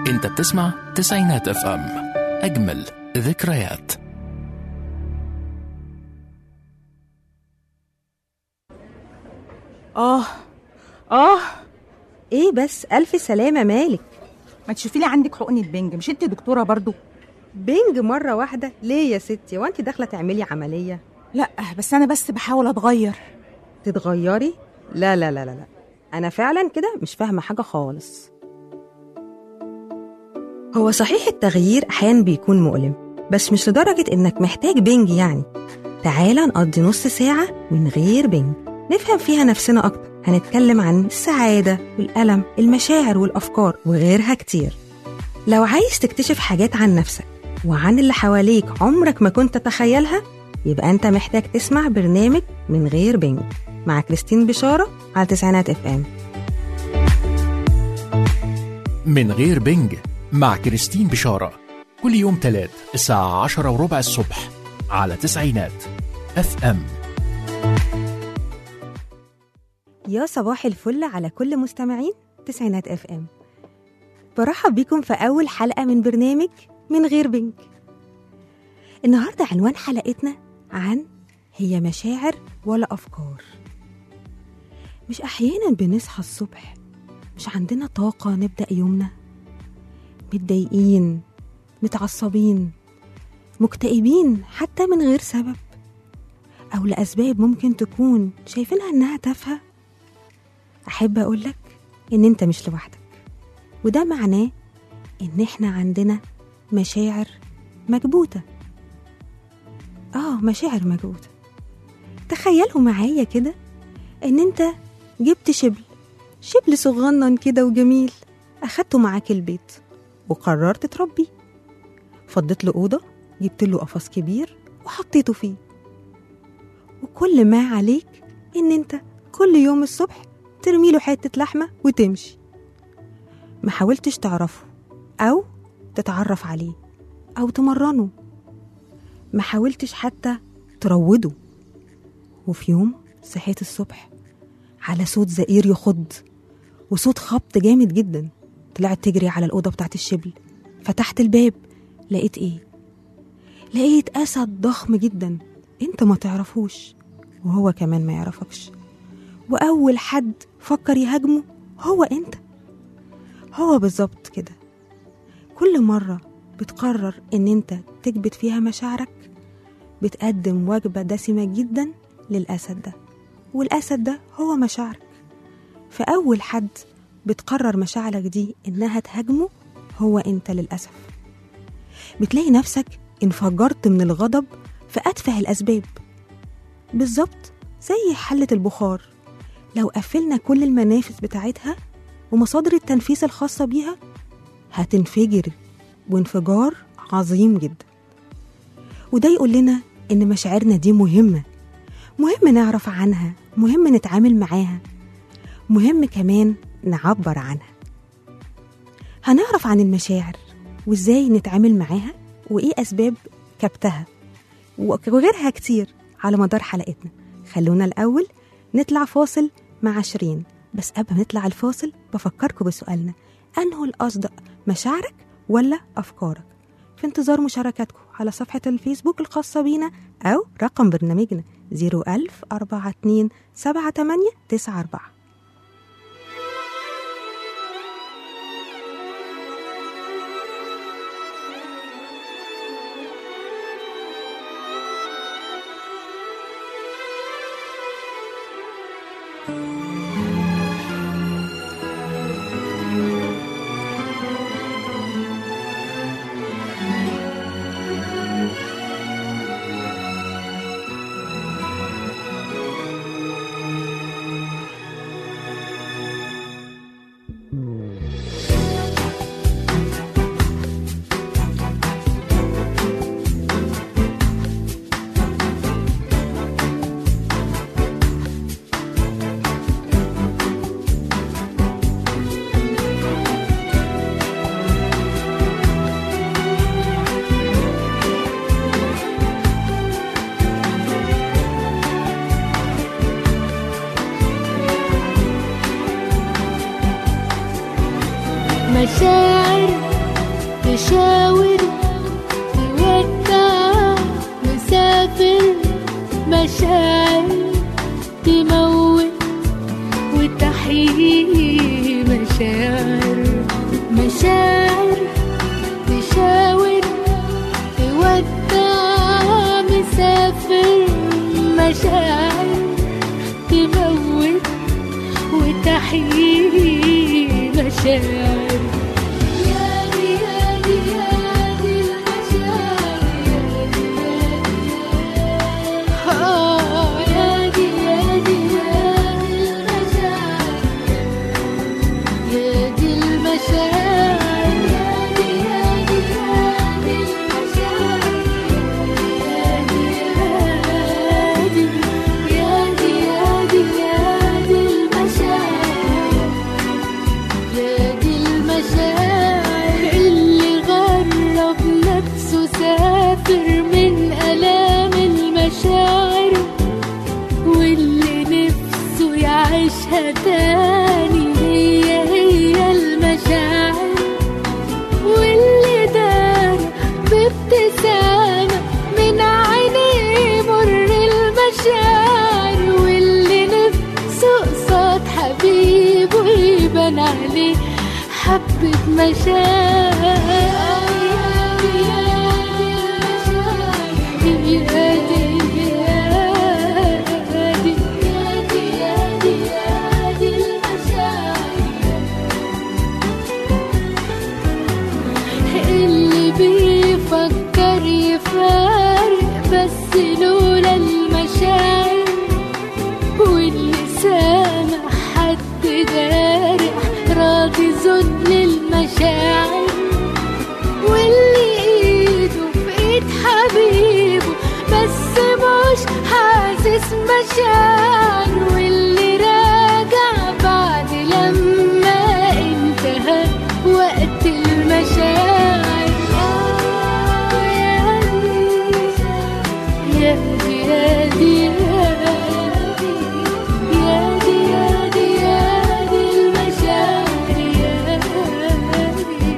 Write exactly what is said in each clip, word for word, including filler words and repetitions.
انت بتسمع تسعينات اف ام، اجمل ذكريات. اه اه ايه بس الف سلامة، مالك؟ ما تشوفي لي عندك حقنة بنج، مش انت دكتورة برضو؟ بنج مرة واحدة ليه يا ستي؟ وانت داخلة تعملي عملية؟ لا بس انا بس بحاول اتغير. تتغيري؟ لا لا لا لا لا، انا فعلا كده مش فاهمة حاجة خالص. هو صحيح التغيير احيانا بيكون مؤلم، بس مش لدرجة انك محتاج بنج يعني. تعالى نقضي نص ساعة من غير بنج نفهم فيها نفسنا اكتر. هنتكلم عن السعادة والألم، المشاعر والأفكار وغيرها كتير. لو عايز تكتشف حاجات عن نفسك وعن اللي حواليك عمرك ما كنت تتخيلها، يبقى أنت محتاج تسمع برنامج من غير بنج مع كريستين بشارة على تسعينات اف ام. من غير بنج مع كريستين بشارة كل يوم تلات الساعة عشرة وربع الصبح على تسعينات اف ام. يا صباح الفل على كل مستمعين تسعينات اف ام. برحب بيكم في أول حلقة من برنامج من غير بنج. النهاردة عنوان حلقتنا عن هي مشاعر ولا أفكار. مش أحيانا بنصحى الصبح مش عندنا طاقة نبدأ يومنا، متضايقين، متعصبين، مكتئبين حتى من غير سبب أو لأسباب ممكن تكون شايفينها إنها تافهة. أحب أقولك إن أنت مش لوحدك، وده معناه إن إحنا عندنا مشاعر مكبوتة. آه مشاعر مكبوتة. تخيلوا معايا كده إن أنت جبت شبل شبل صغنن كده وجميل، أخدته معاك البيت وقررت تربيه. فضيت له أوضة، جبت له قفص كبير وحطيته فيه، وكل ما عليك إن أنت كل يوم الصبح ترمي له حتة لحمة وتمشي. ما حاولتش تعرفه أو تتعرف عليه أو تمرنه، ما حاولتش حتى تروده. وفي يوم صحيت الصبح على صوت زئير يخض وصوت خبط جامد جدا. طلعت تجري على الأوضة بتاعت الشبل، فتحت الباب، لقيت إيه؟ لقيت أسد ضخم جدا أنت ما تعرفوش وهو كمان ما يعرفكش، وأول حد فكر يهاجمه هو أنت. هو بالظبط كده. كل مرة بتقرر إن أنت تكبت فيها مشاعرك بتقدم وجبة دسمة جدا للأسد ده، والأسد ده هو مشاعرك. فأول حد بتقرر مشاعرك دي إنها تهاجمه هو أنت للأسف. بتلاقي نفسك انفجرت من الغضب في أتفه الأسباب، بالظبط زي حلة البخار. لو قفلنا كل المنافذ بتاعتها ومصادر التنفيس الخاصة بيها هتنفجر، وانفجار عظيم جدا. وده يقول لنا إن مشاعرنا دي مهمة، مهم نعرف عنها، مهم نتعامل معاها، مهم كمان نعبر عنها. هنعرف عن المشاعر وإزاي نتعامل معاها وإيه أسباب كبتها وغيرها كتير على مدار حلقتنا. خلونا الأول نطلع فاصل مع شيرين، بس قبل ما نطلع الفاصل بفكركم بسؤالنا: أنه الأصدق مشاعرك ولا أفكارك؟ في انتظار مشاركاتكم على صفحة الفيسبوك الخاصة بينا أو رقم برنامجنا زيرو ألف أربعة اتنين سبعة تمانية تسعة أربعة. مشاعر تشاور تودع مسافر، مشاعر تموت وتحيي مشاعر، مشاعر تشاور تودع مسافر، مشاعر تموت وتحيي مشاعر. يادي يادي يادي المشاعر، آه يادي يادي يادي المشاعر، يادي المشاعر، يادي يادي يادي المشاعر، يادي يادي يادي يادي يادي المشاعر، يادي المشاعر. اللي غرب نفسه سافر من آلام المشاعر، واللي نفسه يعيشها تاني هي هي المشاعر، واللي دار بابتسامة من عينيه مر المشاعر، واللي نفسه قصاد حبيبه يبان عليه حبة مشاعر. يادي يادي يادي يادي يادي يادي المشاعر. اللي بيفكر يفارق بس لولا المشاعر، واللي سامع حد جارح راضي ذل المشاعر، واللي ايده في ايد حبيبه بس مش حاسس مشاعر، واللي راجع بعد لما انتهى وقت المشاعر. آه يادي يادي يادي يادي يادي يادي المشاعر، يادي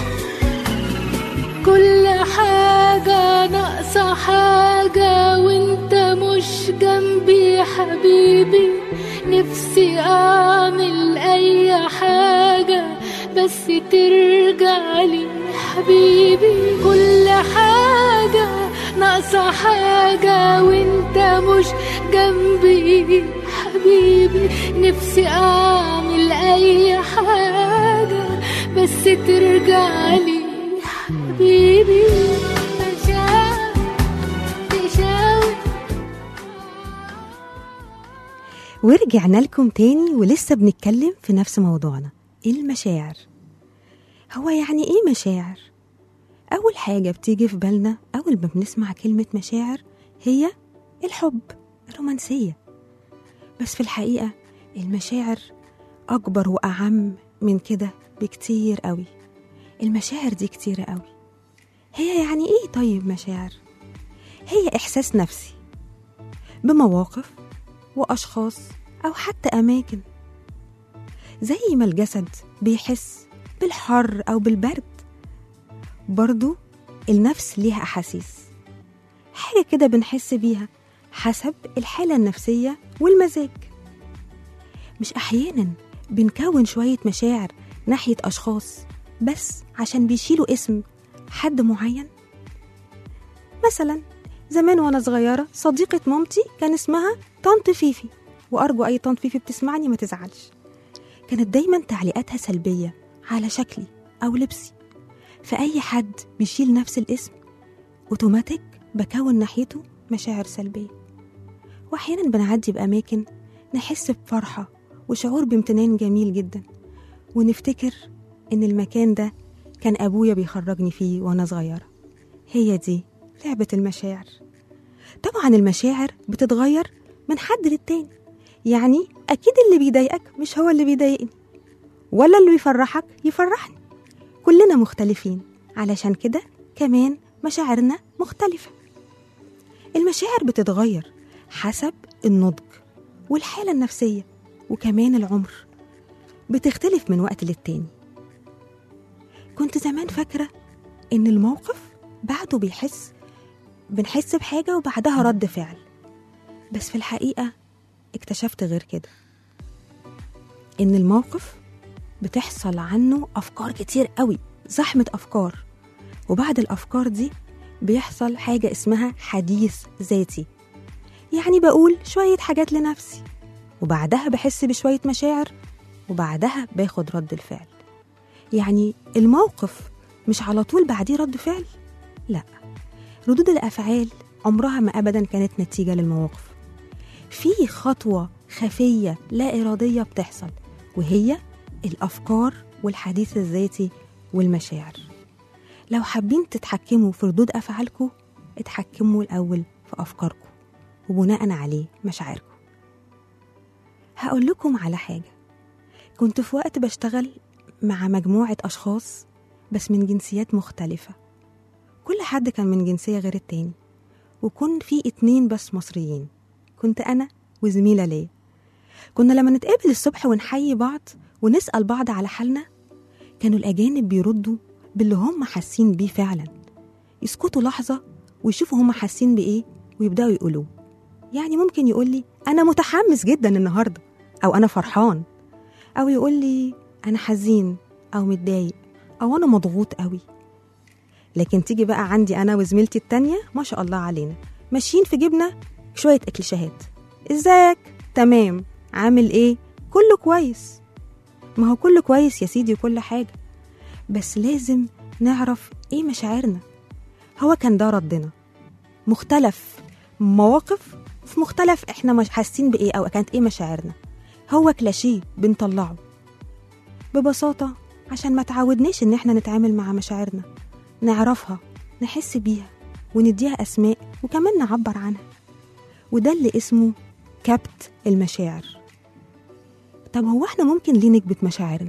كل حاجة ناقصة حاجة وانت مش جنبي حبيبي، نفسي اعمل اي حاجة بس ترجع لي حبيبي. كل حاجة ناقصة حاجة وانت مش جنبي حبيبي، نفسي اعمل اي حاجة بس ترجع لي حبيبي. مشاعر تشاور. ورجعنا لكم تاني ولسه بنتكلم في نفس موضوعنا، المشاعر. هو يعني ايه مشاعر؟ اول حاجة بتيجي في بالنا اول ما بنسمع كلمة مشاعر هي الحب، الرومانسية. بس في الحقيقة المشاعر اكبر واعم من كده بكتير قوي. المشاعر دي كتيرة قوي. هي يعني ايه طيب مشاعر؟ هي احساس نفسي بمواقف واشخاص او حتى اماكن، زي ما الجسد بيحس بالحر او بالبرد، برضو النفس ليها احاسيس، حاجة كده بنحس بيها حسب الحالة النفسية والمزاج. مش احيانا بنكون شوية مشاعر ناحية اشخاص بس عشان بيشيلوا اسم حد معين؟ مثلا زمان وانا صغيرة صديقة مامتي كان اسمها طنط فيفي، وارجو اي طنط فيفي بتسمعني ما تزعلش. كانت دايما تعليقاتها سلبية على شكلي او لبسي، فاي حد بيشيل نفس الاسم اوتوماتيك بكون ناحيته مشاعر سلبية. واحيانا بنعدي باماكن نحس بفرحة وشعور بامتنان جميل جدا، ونفتكر ان المكان ده كان ابويا بيخرجني فيه وانا صغيرة. هي دي لعبة المشاعر. طبعا المشاعر بتتغير من حد للتاني، يعني اكيد اللي بيضايقك مش هو اللي بيضايقني، ولا اللي بيفرحك يفرحني. كلنا مختلفين، علشان كده كمان مشاعرنا مختلفة. المشاعر بتتغير حسب النضج والحالة النفسية وكمان العمر، بتختلف من وقت للتاني. كنت زمان فاكرة إن الموقف بعده بيحس بنحس بحاجة وبعدها رد فعل، بس في الحقيقة اكتشفت غير كده، إن الموقف بتحصل عنه أفكار كتير قوي، زحمة أفكار، وبعد الأفكار دي بيحصل حاجة اسمها حديث ذاتي. يعني بقول شوية حاجات لنفسي، وبعدها بحس بشوية مشاعر، وبعدها باخد رد الفعل. يعني الموقف مش على طول بعديه رد فعل، لا، ردود الأفعال عمرها ما أبدا كانت نتيجة للمواقف. في خطوة خفية لا إرادية بتحصل، وهي الأفكار والحديث الذاتي والمشاعر. لو حابين تتحكموا في ردود أفعالكم، اتحكموا الأول في أفكاركم وبناء عليه مشاعركم. هقول لكم على حاجة. كنت في وقت بشتغل مع مجموعة أشخاص بس من جنسيات مختلفة، كل حد كان من جنسية غير التاني، وكن في اتنين بس مصريين، كنت أنا وزميلة ليا. كنا لما نتقابل الصبح ونحيي بعض ونسأل بعض على حالنا، كانوا الأجانب بيردوا باللي هم حاسين بيه فعلا، يسكتوا لحظة ويشوفوا هم حاسين بإيه ويبدأوا يقولوه. يعني ممكن يقول لي أنا متحمس جدا النهاردة، أو أنا فرحان، أو يقول لي أنا حزين أو متضايق أو أنا مضغوط قوي. لكن تيجي بقى عندي أنا وزميلتي التانية ما شاء الله علينا، ماشيين في جبنا شوية إكليشيهات، إزيك؟ تمام. عامل إيه؟ كله كويس. ما هو كله كويس يا سيدي وكل حاجة، بس لازم نعرف إيه مشاعرنا. هو كان ده ردنا، مختلف مواقف في مختلف إحنا مش حاسين بإيه أو كانت إيه مشاعرنا. هو كلاشيه بنطلعه ببساطة عشان ما تعودناش إن إحنا نتعامل مع مشاعرنا، نعرفها، نحس بيها، ونديها أسماء وكمان نعبر عنها، وده اللي اسمه كبت المشاعر. طب هو إحنا ممكن ليه نكبت مشاعرنا؟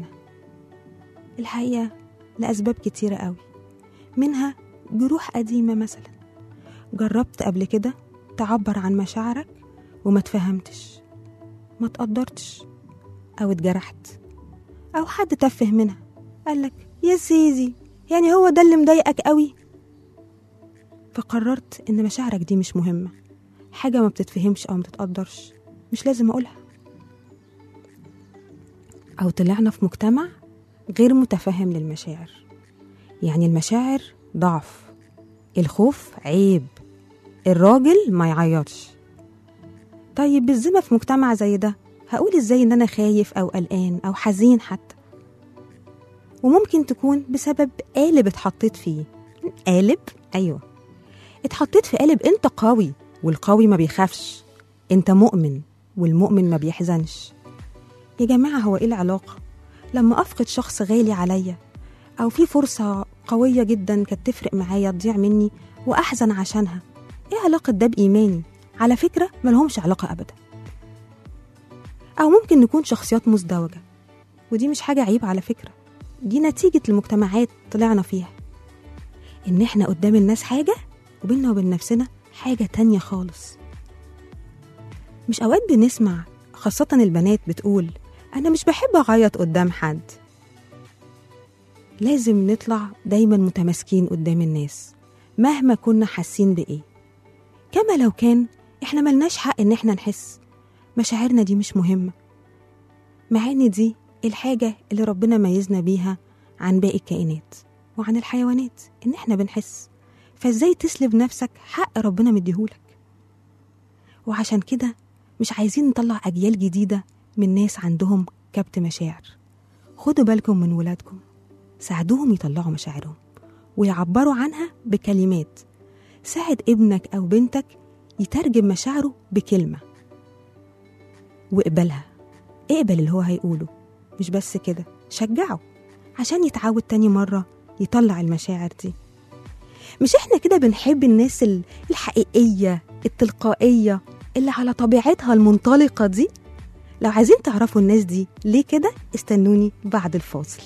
الحقيقة لأسباب كتيرة قوي، منها جروح قديمة. مثلا جربت قبل كده تعبر عن مشاعرك وما تفهمتش، ما تقدرتش، أو اتجرحت، أو حد تفه منها قالك يا سيدي يعني هو ده اللي مضايقك قوي، فقررت إن مشاعرك دي مش مهمة، حاجة ما بتتفهمش أو ما بتتقدرش مش لازم أقولها. أو طلعنا في مجتمع غير متفهم للمشاعر، يعني المشاعر ضعف، الخوف عيب، الراجل ما يعيطش. طيب بالذمة في مجتمع زي ده هقول إزاي إن أنا خايف أو قلقان أو حزين حتى؟ وممكن تكون بسبب قالب اتحطيت فيه. قالب؟ أيوة، اتحطيت في قالب أنت قوي والقوي ما بيخافش، أنت مؤمن والمؤمن ما بيحزنش. يا جماعة هو إيه العلاقة؟ لما أفقد شخص غالي عليا أو في فرصة قوية جدا كانت تفرق معايا تضيع مني وأحزن عشانها، إيه علاقة ده بإيماني؟ على فكرة ملهمش علاقة أبدا. أو ممكن نكون شخصيات مزدوجة، ودي مش حاجة عيب على فكرة، دي نتيجة المجتمعات طلعنا فيها، إن إحنا قدام الناس حاجة وبيننا وبين نفسنا حاجة تانية خالص. مش أوقات بنسمع خاصة البنات بتقول أنا مش بحب أعيط قدام حد؟ لازم نطلع دايما متماسكين قدام الناس مهما كنا حاسين بإيه، كما لو كان إحنا ملناش حق إن إحنا نحس، مشاعرنا دي مش مهمة، مع إن دي الحاجة اللي ربنا ميزنا بيها عن باقي الكائنات وعن الحيوانات، إن إحنا بنحس. فإزاي تسلب نفسك حق ربنا مديهولك؟ وعشان كده مش عايزين نطلع أجيال جديدة من ناس عندهم كبت مشاعر. خدوا بالكم من ولادكم، ساعدوهم يطلعوا مشاعرهم ويعبروا عنها بكلمات. ساعد ابنك أو بنتك يترجم مشاعره بكلمة واقبلها، اقبل اللي هو هيقوله، مش بس كده، شجعه عشان يتعود تاني مرة يطلع المشاعر دي. مش احنا كده بنحب الناس الحقيقية التلقائية اللي على طبيعتها المنطلقة دي؟ لو عايزين تعرفوا الناس دي ليه كده، استنوني بعد الفاصل.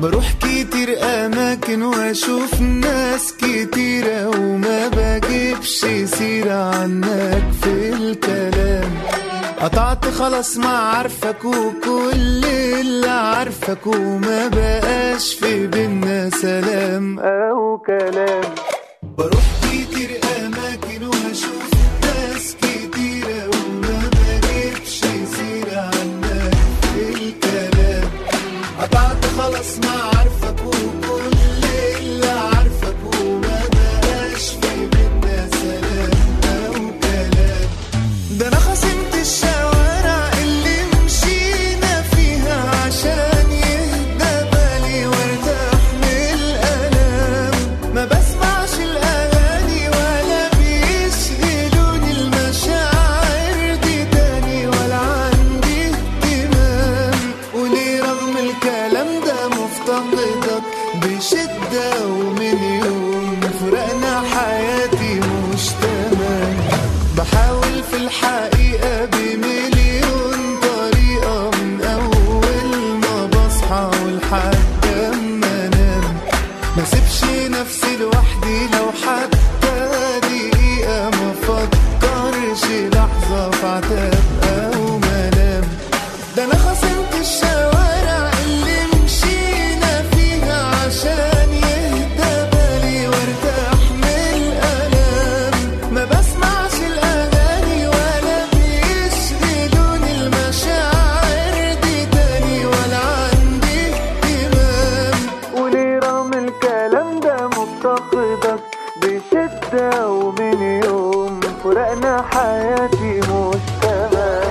بروح كتير أماكن وأشوف ناس كتيرة وما بجيبش سيرة عنك في الكلام. قطعت خلاص ما عارفك وكل اللي عارفك وما بقاش في بينا سلام أو كلام. بروح كتير أماكن وأشوف ناس كتيرة وما بجيبش سيرة عنك في الكلام. قطعت خلاص ما عارفك وكل اللي عارفك وما بقاش في بينا سلام أو كلام. ده أنا خصمت الشوارع اللي مشينا فيها عشان يهدى بالي وارتاح من الألام. ما بسمعش الأغاني ولا بيشغلوني المشاعر دي تاني ولا عندي اهتمام. وليه رغم الكلام ده مفتقدك بشدة ومن يوم فرقنا حياتي مش تمام. بحاول في الحقيقة بمليون طريقة من أول ما بصحى ولحد أما أنام. ما سيبش نفسي لوحدي لو حتى دقيقة ما فكرش لحظة في عتاب أو ملام. ده أنا خصمت الشوارع اللي مشينا فيها عشان يهدى بالي وارتاح من الألام. ما بسمعش الأغاني ولا بيشغلوني المشاعر دي تاني ولا عندي اهتمام. وليه رغم الكلام ده مفتقدك بشدة ومن يوم فرقنا حياتي مش تمام.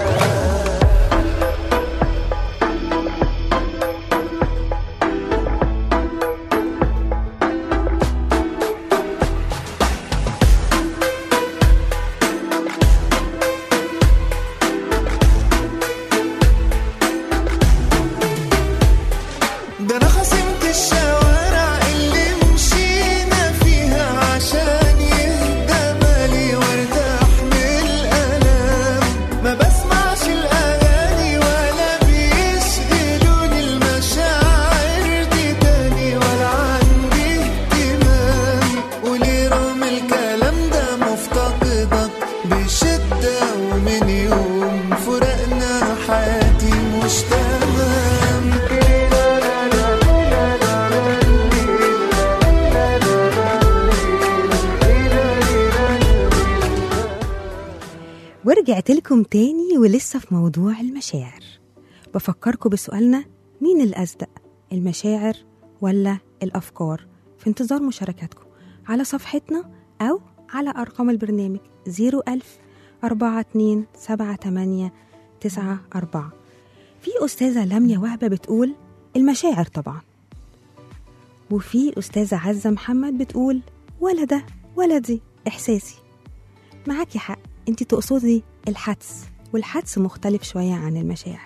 ده أنا خصمت الشوارع اللي مشينا فيها عشان يهدى بالي وارتاح من الألام. ما بسمعش الأغاني ولا بيشغلوني المشاعر دي تاني ولا عندي اهتمام. وليه رغم الكلام ده مفتقدك بشدة ومن يوم فرقنا حياتي مش تمام. ورجعت لكم تاني ولسه في موضوع المشاعر. بفكركم بسؤالنا: مين الأصدق، المشاعر ولا الأفكار؟ في انتظار مشاركاتكم على صفحتنا أو على أرقام البرنامج زيرو ألف أربعة اتنين سبعة تمانية تسعة أربعة. في أستاذة لميا وهبة بتقول المشاعر طبعا، وفي أستاذة عزة محمد بتقول ولا ده ولا دي، إحساسي. معاكي حق، انتي تقصدي الحدس، والحدس مختلف شوية عن المشاعر.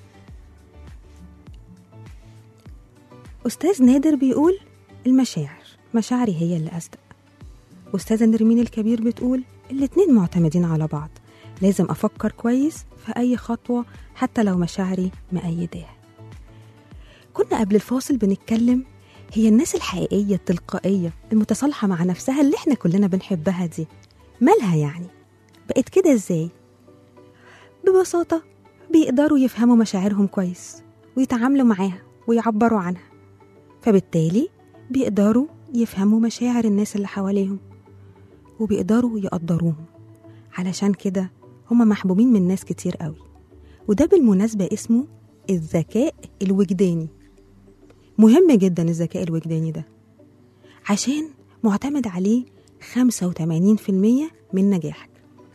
أستاذ نادر بيقول المشاعر، مشاعري هي اللي أصدق. أستاذة نرمين الكبير بتقول الاتنين معتمدين على بعض، لازم أفكر كويس في أي خطوة حتى لو مشاعري مأيداها. كنا قبل الفاصل بنتكلم هي الناس الحقيقية التلقائية المتصالحة مع نفسها اللي احنا كلنا بنحبها دي مالها يعني؟ بقت كده ازاي؟ ببساطة بيقدروا يفهموا مشاعرهم كويس ويتعاملوا معاها ويعبروا عنها، فبالتالي بيقدروا يفهموا مشاعر الناس اللي حواليهم وبيقدروا يقدروهم. علشان كده هم محبوبين من ناس كتير قوي. وده بالمناسبة اسمه الذكاء الوجداني. مهم جدا الذكاء الوجداني ده، عشان معتمد عليه خمسة وثمانين بالمية من نجاحك،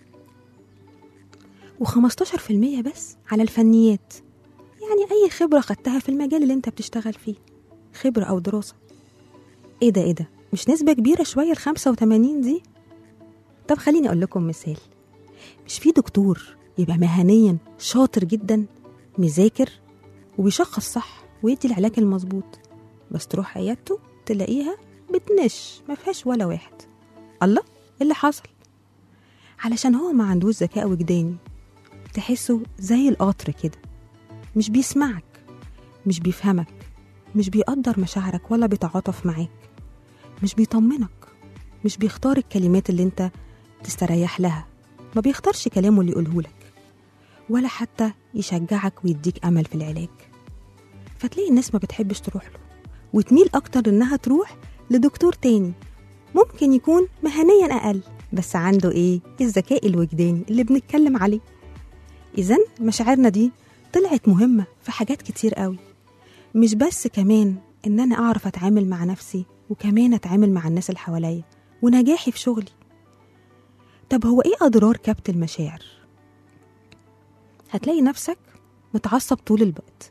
وخمستاشر بالمية بس على الفنيات، يعني أي خبرة خدتها في المجال اللي انت بتشتغل فيه، خبرة أو دراسة. ايه ده ايه ده مش نسبة كبيرة شوية الخمسة وثمانين دي؟ طب خليني أقول لكم مثال. مش في دكتور يبقى مهنيا شاطر جدا، مذاكر وبيشخص صح ويدي العلاج المظبوط، بس تروح عيادته تلاقيها بتنش ما فيهاش ولا واحد. الله، ايه اللي حصل؟ علشان هو ما عندوش ذكاء وجداني، تحسه زي القطر كده، مش بيسمعك، مش بيفهمك، مش بيقدر مشاعرك ولا بيتعاطف معاك، مش بيطمنك، مش بيختار الكلمات اللي انت تستريح لها، ما بيختارش كلامه اللي يقولهولك، ولا حتى يشجعك ويديك أمل في العلاج. فتلاقي الناس ما بتحبش تروح له، وتميل أكتر إنها تروح لدكتور تاني ممكن يكون مهنيا أقل، بس عنده إيه؟ الذكاء الوجداني اللي بنتكلم عليه. إذن مشاعرنا دي طلعت مهمة في حاجات كتير قوي، مش بس كمان إن أنا أعرف أتعامل مع نفسي، وكمان أتعامل مع الناس اللي حواليا ونجاحي في شغلي. طب هو إيه أضرار كبت المشاعر؟ هتلاقي نفسك متعصب طول الوقت،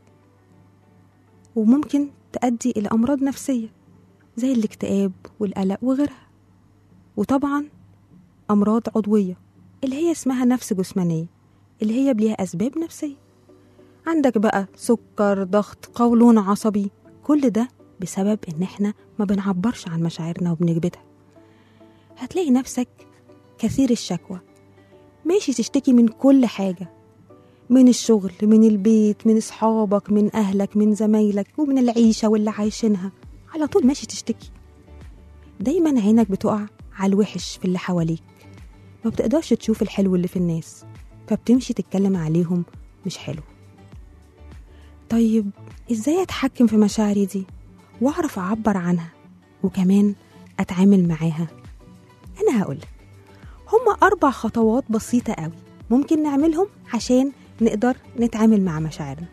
وممكن تؤدي إلى أمراض نفسية زي الاكتئاب والقلق وغيرها. وطبعا أمراض عضوية اللي هي اسمها نفس جسمانية، اللي هي ليها أسباب نفسية. عندك بقى سكر، ضغط، قولون عصبي، كل ده بسبب إن احنا ما بنعبرش عن مشاعرنا وبنكبتها. هتلاقي نفسك كثير الشكوى، ماشي تشتكي من كل حاجة، من الشغل، من البيت، من أصحابك، من أهلك، من زمايلك، ومن العيشة واللي عايشينها، على طول ماشي تشتكي. دايما عينك بتقع على الوحش في اللي حواليك، ما بتقدرش تشوف الحلو اللي في الناس، فبتمشي تتكلم عليهم مش حلو. طيب إزاي أتحكم في مشاعري دي وأعرف أعبر عنها وكمان أتعامل معاها؟ أنا هقولك هما أربع خطوات بسيطة قوي ممكن نعملهم عشان نقدر نتعامل مع مشاعرنا.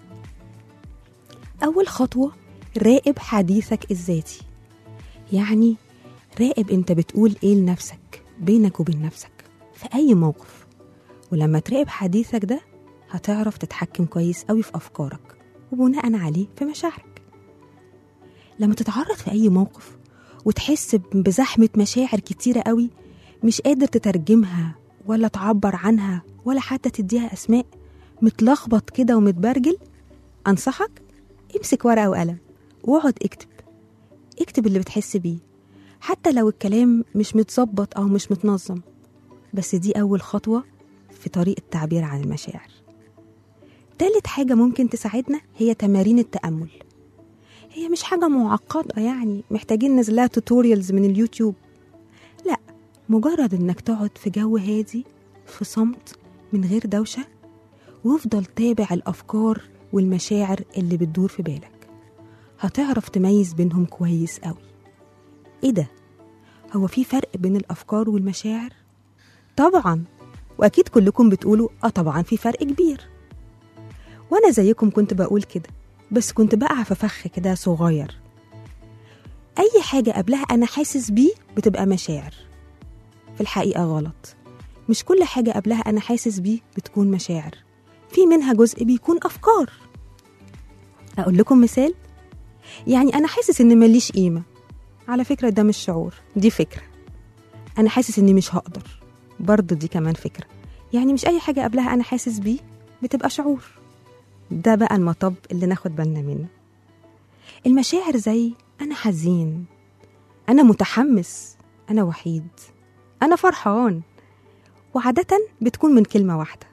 أول خطوة، راقب حديثك الذاتي. يعني راقب أنت بتقول إيه لنفسك بينك وبين نفسك في أي موقف، ولما تراقب حديثك ده هتعرف تتحكم كويس قوي في أفكارك وبناء عليه في مشاعرك. لما تتعرض في أي موقف وتحس بزحمة مشاعر كتيرة قوي مش قادر تترجمها ولا تعبر عنها ولا حتى تديها أسماء، متلخبط كده ومتبرجل، أنصحك امسك ورقة وقلم واقعد اكتب اكتب اللي بتحس بيه، حتى لو الكلام مش متظبط أو مش متنظم، بس دي أول خطوة في طريق التعبير عن المشاعر. تالت حاجة ممكن تساعدنا هي تمارين التأمل. هي مش حاجة معقدة يعني محتاجين نزلها توتوريالز من اليوتيوب، لا، مجرد انك تقعد في جو هادي في صمت من غير دوشة، وافضل تابع الأفكار والمشاعر اللي بتدور في بالك، هتعرف تميز بينهم كويس قوي. ايه ده؟ هو في فرق بين الأفكار والمشاعر؟ طبعا، وأكيد كلكم بتقولوا اه طبعا في فرق كبير، وانا زيكم كنت بقول كده، بس كنت بقع في فخ كده صغير. اي حاجة قبلها انا حاسس بيه بتبقى مشاعر، في الحقيقة غلط. مش كل حاجة قبلها انا حاسس بيه بتكون مشاعر، في منها جزء بيكون افكار. اقول لكم مثال، يعني انا حاسس ان ماليش قيمة، على فكرة ده مش شعور، دي فكرة. انا حاسس اني مش هقدر، برضو دي كمان فكرة. يعني مش اي حاجة قبلها انا حاسس بيه بتبقى شعور. ده بقى المطب اللي ناخد بالنا منه. المشاعر زي أنا حزين، أنا متحمس، أنا وحيد، أنا فرحان، وعادة بتكون من كلمة واحدة.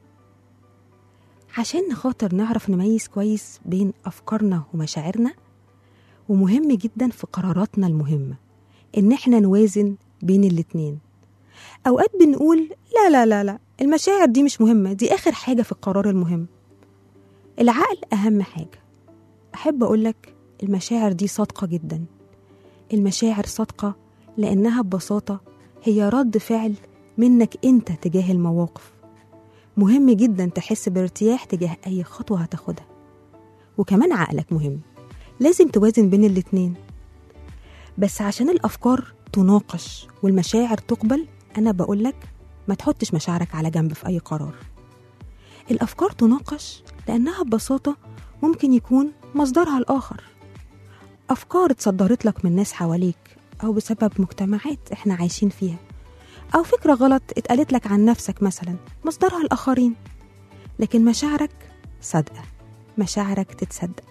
عشان نخاطر نعرف نميز كويس بين أفكارنا ومشاعرنا، ومهم جدا في قراراتنا المهمة إن احنا نوازن بين الاتنين. أوقات بنقول لا لا لا لا المشاعر دي مش مهمة، دي آخر حاجة في القرار المهم، العقل أهم حاجة. أحب أقولك المشاعر دي صادقة جدا. المشاعر صادقة لأنها ببساطة هي رد فعل منك أنت تجاه المواقف. مهم جدا تحس بارتياح تجاه أي خطوة هتاخدها، وكمان عقلك مهم، لازم توازن بين الاتنين. بس عشان الأفكار تناقش والمشاعر تقبل، أنا بقولك ما تحطش مشاعرك على جنب في أي قرار. الأفكار تناقش لأنها ببساطة ممكن يكون مصدرها الآخر، أفكار اتصدرت لك من ناس حواليك أو بسبب مجتمعات إحنا عايشين فيها، أو فكرة غلط اتقالت لك عن نفسك مثلا مصدرها الآخرين. لكن مشاعرك صادقة، مشاعرك تتصدق.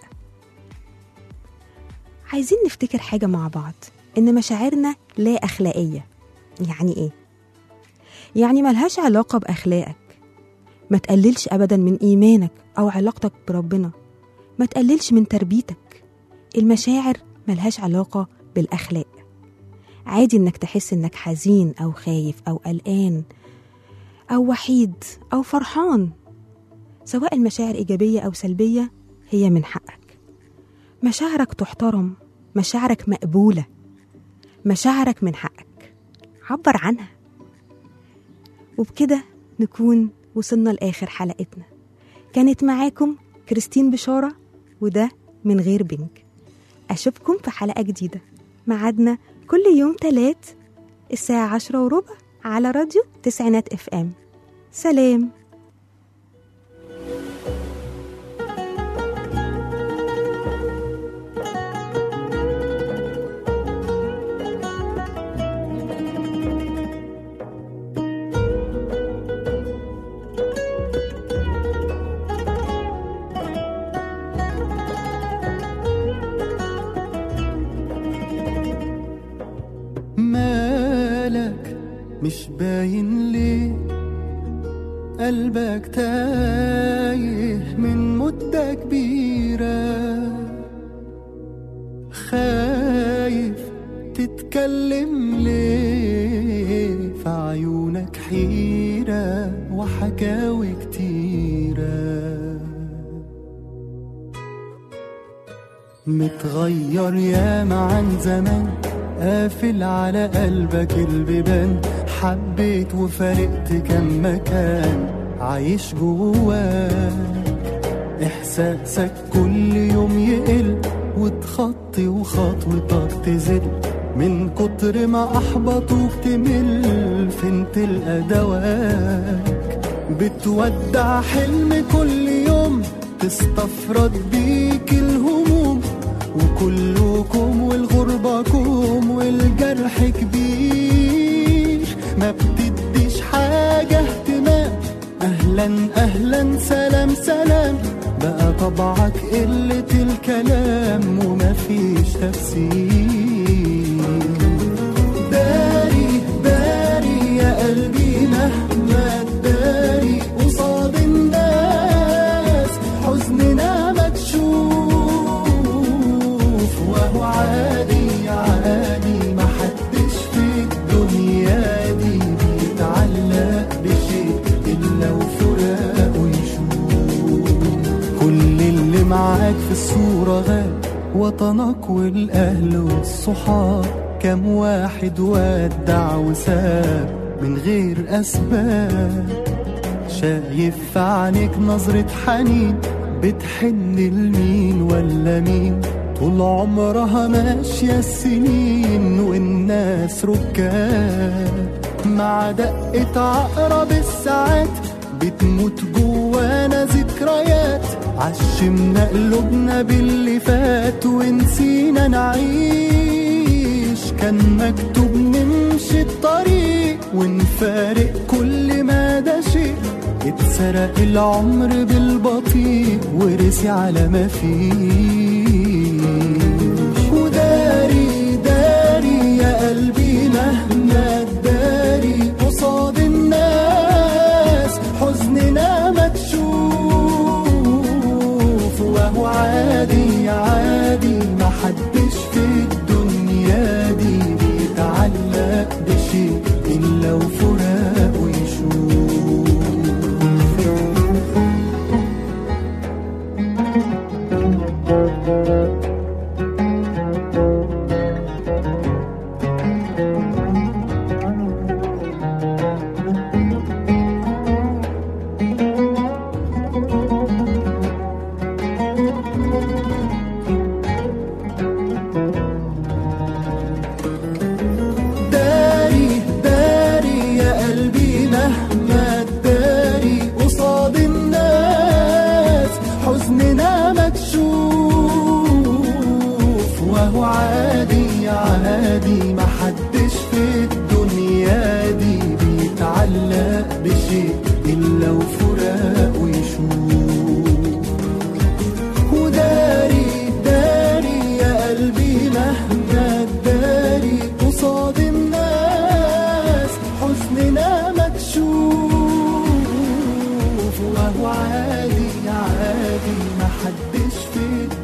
عايزين نفتكر حاجة مع بعض، إن مشاعرنا لا أخلاقية. يعني إيه؟ يعني ملهاش علاقة بأخلاقك، ما تقللش أبدا من إيمانك أو علاقتك بربنا، ما تقللش من تربيتك، المشاعر ملهاش علاقة بالأخلاق. عادي إنك تحس إنك حزين أو خايف أو قلقان أو وحيد أو فرحان، سواء المشاعر إيجابية أو سلبية هي من حقك. مشاعرك تحترم، مشاعرك مقبولة، مشاعرك من حقك، عبر عنها. وبكده نكون وصلنا لآخر حلقتنا. كانت معاكم كريستين بشارة، وده من غير بنك. أشوفكم في حلقة جديدة، معادنا كل يوم تلات الساعة عشرة وربع على راديو تسعينات اف ام. سلام. مالك مش باين ليه؟ قلبك تايه من مدة كبيرة، خايف تتكلم ليه؟ في عيونك حيرة وحكاوي كتيرة. متغير ياما عن زمان، قافل على قلبك البيبان، حبيت وفارقت كم مكان عايش جواك. إحساسك كل يوم يقل وتخطي وخطوتك تزل، من كتر ما أحبطوك تمل. فين تلقى دواك؟ بتودع حلم كل يوم، تستفرد بيك الهموم، وكلكم والغربكم والجرح كبير. ما بتديش حاجة اهتمام، أهلا أهلا سلام سلام، بقى طبعك قلة الكلام ومفيش تفسير. داري داري يا قلبي مهما تداري قصاد الناس، حزننا مكشوف وهو عادي عادي. محدش في الدنيا دي بيتعلق بشيء إلا وفراق ويشوف. كل اللي معاك في الصورة غاب، وطنك والأهل والصحاب، كم واحد ودع وساب من غير أسباب. شايف في عينيك نظرة حنين، بتحن لمين ولا مين؟ طول عمرها ماشية السنين والناس ركاب. مع دقة عقرب الساعات بتموت جوانا ذكريات، عشمنا قلوبنا باللي فات ونسينا نعيش. كان مكتوب نمشي الطريق ونفارق كل ما ده شيء، اتسرق العمر بالبطيء ورسي على ما فيه. وداري داري يا قلبي مهما تداري قصاد الناس، حزننا مكشوف وهو عادي عادي. محدش في الدنيا دي بيتعلق بشيء إلا وفراق ويشوف. وهو عادي عادي. محدش في